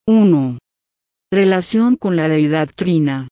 1. Relación con la deidad trina.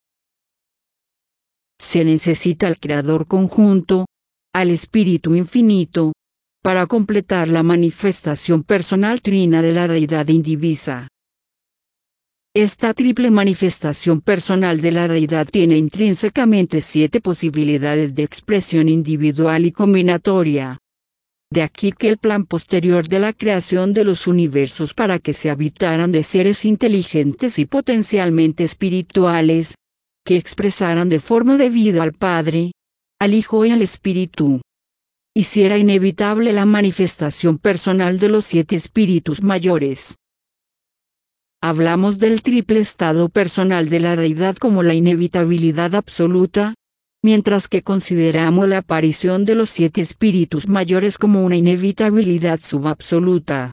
Se necesita al Creador conjunto, al Espíritu Infinito, para completar la manifestación personal trina de la deidad indivisa. Esta triple manifestación personal de la deidad tiene intrínsecamente 7 posibilidades de expresión individual y combinatoria. De aquí que el plan posterior de la creación de los universos para que se habitaran de seres inteligentes y potencialmente espirituales, que expresaran de forma debida al Padre, al Hijo y al Espíritu, hiciera inevitable la manifestación personal de los 7 espíritus mayores. Hablamos del triple estado personal de la deidad como la inevitabilidad absoluta, mientras que consideramos la aparición de los 7 espíritus mayores como una inevitabilidad subabsoluta.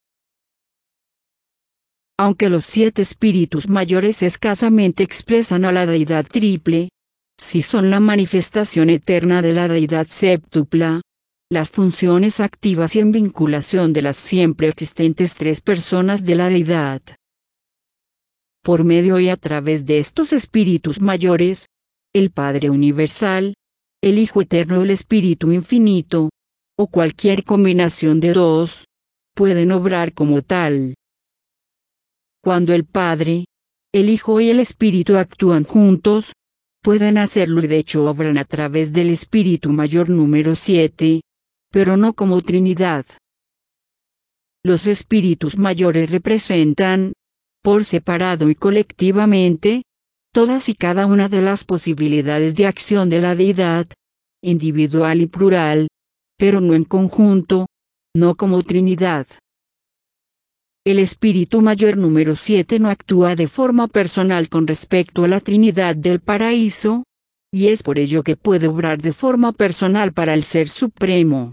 Aunque los 7 espíritus mayores escasamente expresan a la deidad triple, sí son la manifestación eterna de la deidad séptupla, las funciones activas y en vinculación de las siempre existentes 3 personas de la deidad. Por medio y a través de estos espíritus mayores, el Padre Universal, el Hijo Eterno y el Espíritu Infinito, o cualquier combinación de dos, pueden obrar como tal. Cuando el Padre, el Hijo y el Espíritu actúan juntos, pueden hacerlo y de hecho obran a través del Espíritu Mayor número 7, pero no como Trinidad. Los espíritus mayores representan, por separado y colectivamente, todas y cada una de las posibilidades de acción de la deidad, individual y plural, pero no en conjunto, no como Trinidad. El Espíritu Mayor número 7 no actúa de forma personal con respecto a la Trinidad del Paraíso, y es por ello que puede obrar de forma personal para el Ser Supremo.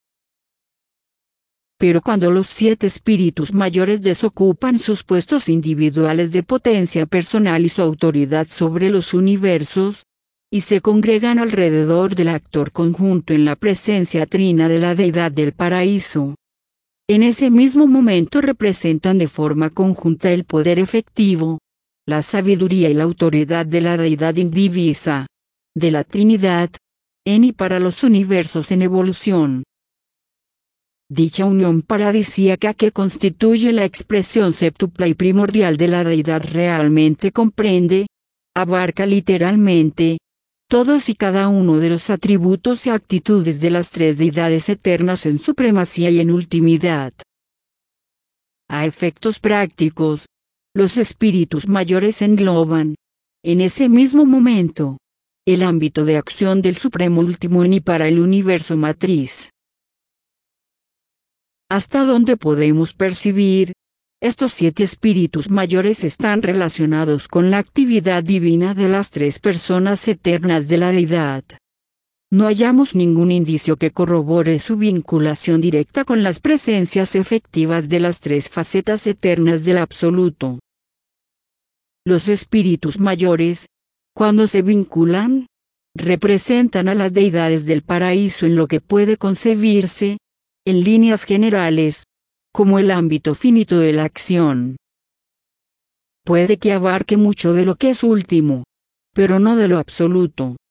Pero cuando los 7 espíritus mayores desocupan sus puestos individuales de potencia personal y su autoridad sobre los universos, y se congregan alrededor del actor conjunto en la presencia trina de la deidad del paraíso, en ese mismo momento representan de forma conjunta el poder efectivo, la sabiduría y la autoridad de la deidad indivisa, de la Trinidad, en y para los universos en evolución. Dicha unión paradisíaca que constituye la expresión séptupla y primordial de la deidad realmente comprende, abarca literalmente, todos y cada uno de los atributos y actitudes de las 3 deidades eternas en supremacía y en ultimidad. A efectos prácticos, los espíritus mayores engloban, en ese mismo momento, el ámbito de acción del Supremo Último en y para el universo matriz. Hasta donde podemos percibir, estos 7 espíritus mayores están relacionados con la actividad divina de las 3 personas eternas de la deidad. No hallamos ningún indicio que corrobore su vinculación directa con las presencias efectivas de las 3 facetas eternas del absoluto. Los espíritus mayores, cuando se vinculan, representan a las deidades del paraíso en lo que puede concebirse, en líneas generales, como el ámbito finito de la acción. Puede que abarque mucho de lo que es último, pero no de lo absoluto.